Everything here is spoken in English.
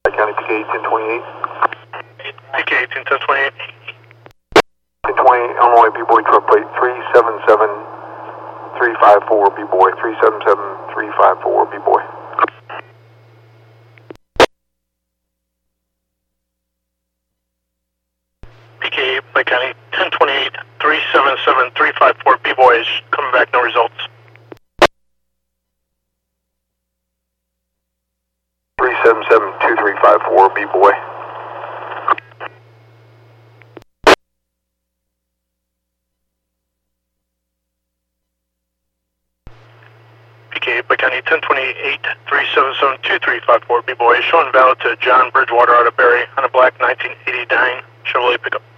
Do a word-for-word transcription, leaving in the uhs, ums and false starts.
County P K eighteen twenty-eight. P K eighteen ten twenty-eight. eighteen twenty-eight, Illinois B-Boy truck plate three seven seven three five four B-Boy, three seven seven three five four B-Boy. P K eight, Lake County ten twenty-eight, three seven seven three five four B-Boy is coming back, no results. three seven seven two three five four B-Boy. P K eight, Lake County ten twenty-eight, three seven seven two three five four B-Boy, showing valid to John Bridgewater out of Barry on a black nineteen eighty-nine Chevrolet pickup.